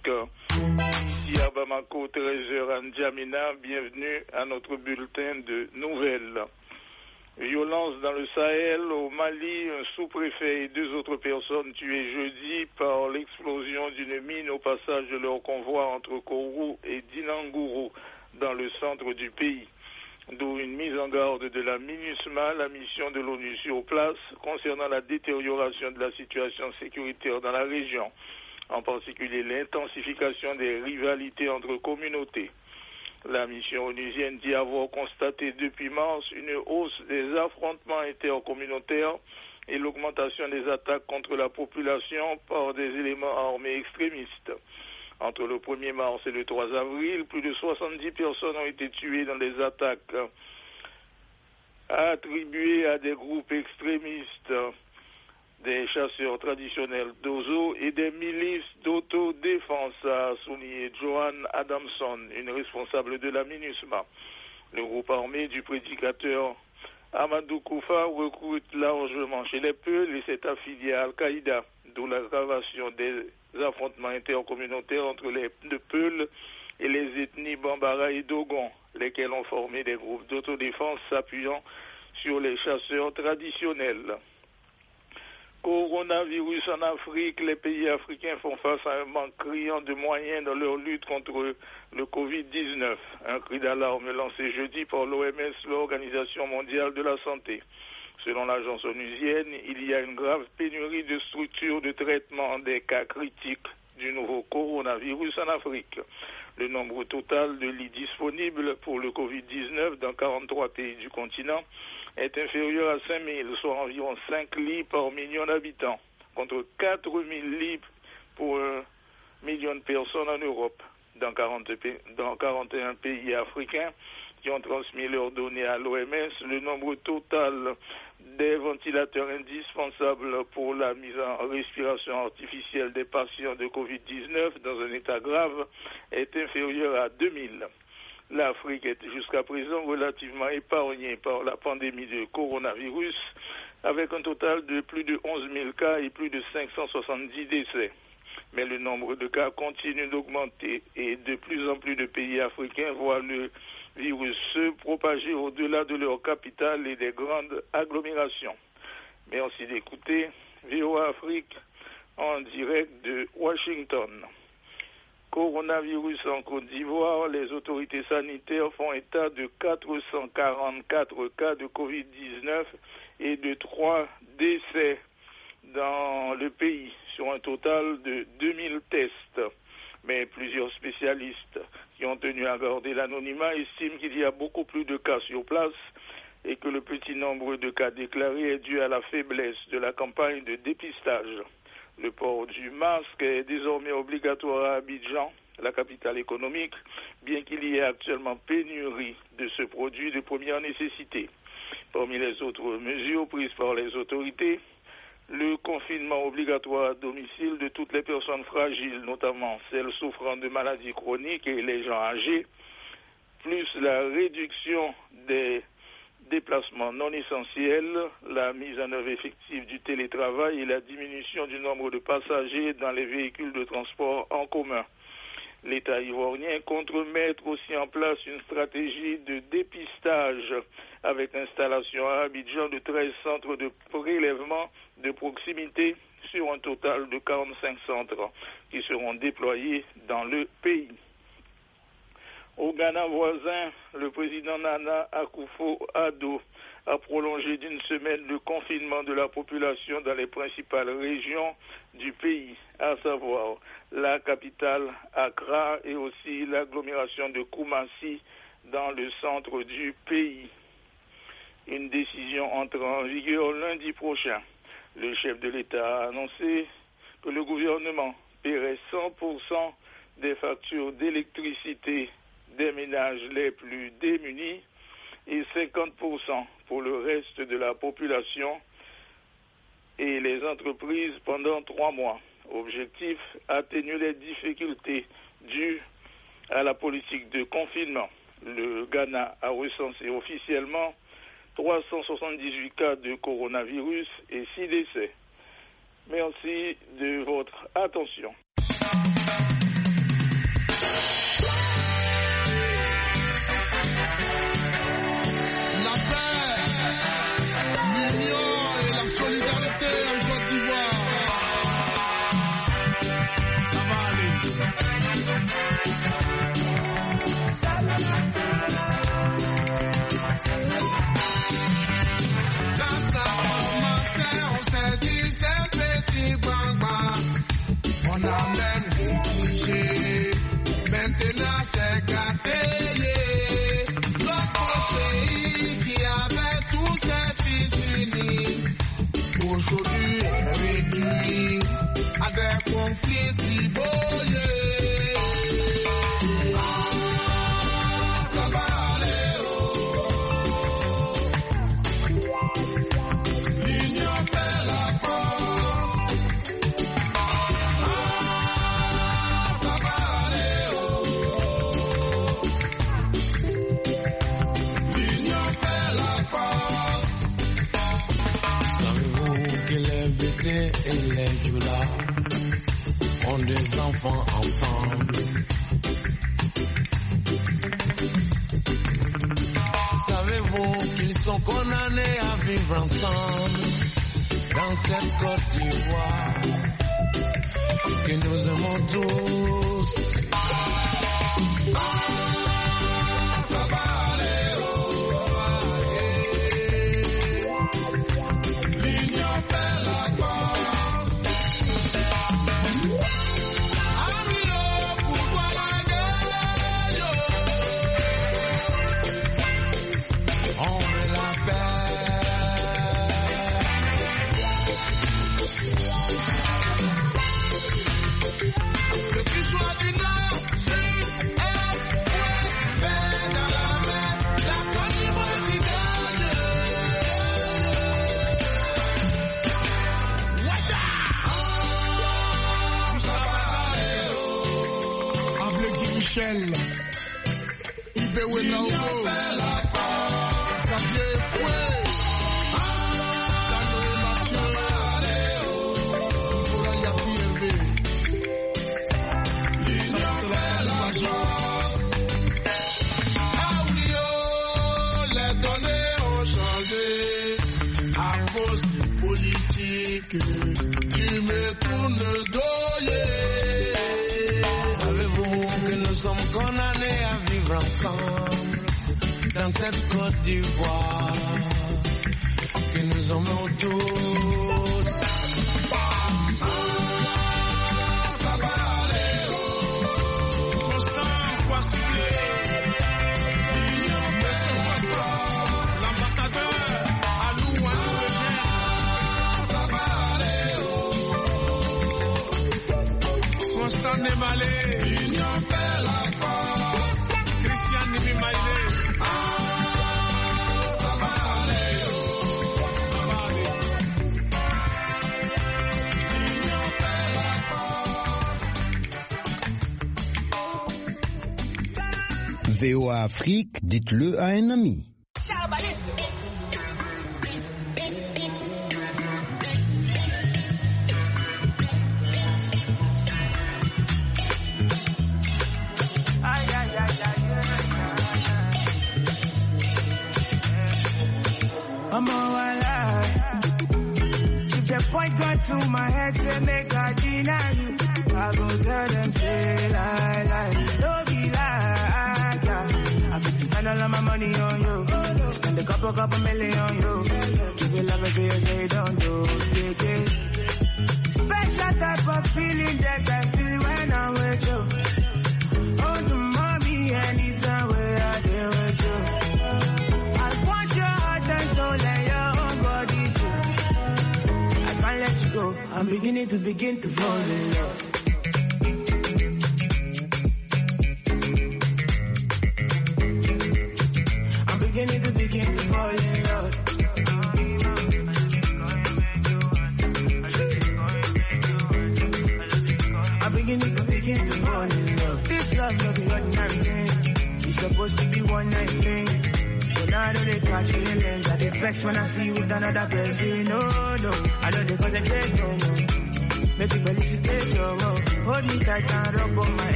Afrique. Ici à Bamako, 13h à N'Djamena, bienvenue à notre bulletin de nouvelles. Violence dans le Sahel, au Mali, un sous-préfet et 2 autres personnes tuées jeudi par l'explosion d'une mine au passage de leur convoi entre Kourou et Dinangourou dans le centre du pays. D'où une mise en garde de la MINUSMA, la mission de l'ONU sur place, concernant la détérioration de la situation sécuritaire dans la région, en particulier l'intensification des rivalités entre communautés. La mission onusienne dit avoir constaté depuis mars une hausse des affrontements intercommunautaires et l'augmentation des attaques contre la population par des éléments armés extrémistes. Entre le 1er mars et le 3 avril, plus de 70 personnes ont été tuées dans des attaques attribuées à des groupes extrémistes, des chasseurs traditionnels d'Ozo et des milices d'autodéfense, a souligné Joanne Adamson, une responsable de la MINUSMA. Le groupe armé du prédicateur Amadou Koufa recrute largement chez les Peuls et s'est affilié à Al-Qaïda, d'où l'aggravation des affrontements intercommunautaires entre les Peuls et les ethnies Bambara et Dogon, lesquels ont formé des groupes d'autodéfense s'appuyant sur les chasseurs traditionnels. Coronavirus en Afrique, les pays africains font face à un manque criant de moyens dans leur lutte contre le Covid-19. Un cri d'alarme lancé jeudi par l'OMS, l'Organisation mondiale de la santé. Selon l'agence onusienne, il y a une grave pénurie de structures de traitement des cas critiques du nouveau coronavirus en Afrique. Le nombre total de lits disponibles pour le Covid-19 dans 43 pays du continent est inférieur à 5 000, soit environ 5 lits par million d'habitants, contre 4 000 lits pour 1 million de personnes en Europe. Dans 41 pays africains qui ont transmis leurs données à l'OMS, le nombre total des ventilateurs indispensables pour la mise en respiration artificielle des patients de Covid-19 dans un état grave est inférieur à 2000. L'Afrique est jusqu'à présent relativement épargnée par la pandémie de coronavirus, avec un total de plus de 11 000 cas et plus de 570 décès. Mais le nombre de cas continue d'augmenter et de plus en plus de pays africains voient le virus se propager au-delà de leur capitale et des grandes agglomérations. Merci d'écouter VOA Afrique en direct de Washington. Coronavirus en Côte d'Ivoire, les autorités sanitaires font état de 444 cas de Covid-19 et de 3 décès dans le pays, sur un total de 2000 tests. Mais plusieurs spécialistes qui ont tenu à garder l'anonymat estiment qu'il y a beaucoup plus de cas sur place et que le petit nombre de cas déclarés est dû à la faiblesse de la campagne de dépistage. Le port du masque est désormais obligatoire à Abidjan, la capitale économique, bien qu'il y ait actuellement pénurie de ce produit de première nécessité. Parmi les autres mesures prises par les autorités, le confinement obligatoire à domicile de toutes les personnes fragiles, notamment celles souffrant de maladies chroniques et les gens âgés, plus la réduction des déplacements non essentiels, la mise en œuvre effective du télétravail et la diminution du nombre de passagers dans les véhicules de transport en commun. L'État ivoirien compte mettre aussi en place une stratégie de dépistage avec l'installation à Abidjan de 13 centres de prélèvement de proximité sur un total de 45 centres qui seront déployés dans le pays. Au Ghana voisin, le président Nana Akufo-Addo a prolongé d'une semaine le confinement de la population dans les principales régions du pays, à savoir la capitale Accra et aussi l'agglomération de Koumassi dans le centre du pays. Une décision entrera en vigueur lundi prochain. Le chef de l'État a annoncé que le gouvernement paierait 100% des factures d'électricité des ménages les plus démunis et 50% pour le reste de la population et les entreprises pendant 3 mois. Objectif, atténuer les difficultés dues à la politique de confinement. Le Ghana a recensé officiellement 378 cas de coronavirus et 6 décès. Merci de votre attention. enfants ensemble. Savez-vous qu'ils sont condamnés à vivre ensemble dans cette Côte d'Ivoire que nous aimons tous? Ça va aller, l'union fait la force. On veut la paix. Que tu sois du nord, sud, est, ouest, paix dans la mer, la Côte d'Ivoire t'y gagne. Watcha! Ça va aller, Appelez Guy Michel. Ibewé Naogo. Xavier Foué. Dano Mathieu. Bouraya PMB. l'union fait la force. Aoudio, les données ont changé à cause du politique. Tu me tournes le dos, yeah. Savez-vous que nous sommes condamnés à vivre ensemble dans cette Côte d'Ivoire que nous aimons tous? Ça va aller, Constant Kwasile, l'union fait la force. L'ambassadeur Alou Eugène. Ça va aller, Constant Nemalé, l'union fait la force. Christian Nimi Maïlé. Ça va aller, ça va aller. L'union fait la force. VOA Afrique, dites-le à un ami. I'm all alive. If the point got to my head to make I deny you, I go tell them say lie. Don't be like, yeah. I could spend all of my money on you. Spend a couple million on you. Give you love until you say don't do, yeah. Special type of feeling that I feel when I'm with you. Oh, the mommy, anytime where I deal with you. I want your heart and soul and your own body too. I can't let you go. I'm beginning to fall in love. I'm beginning to fall in love. I'm beginning to fall in love. This love no be ordinary thing. It's supposed to be one night thing. But now I know they catch feelings. I get vexed when I see you with another person. No, I know they concentrate no more. Make you felicitate your love. Hold me tight and rub on my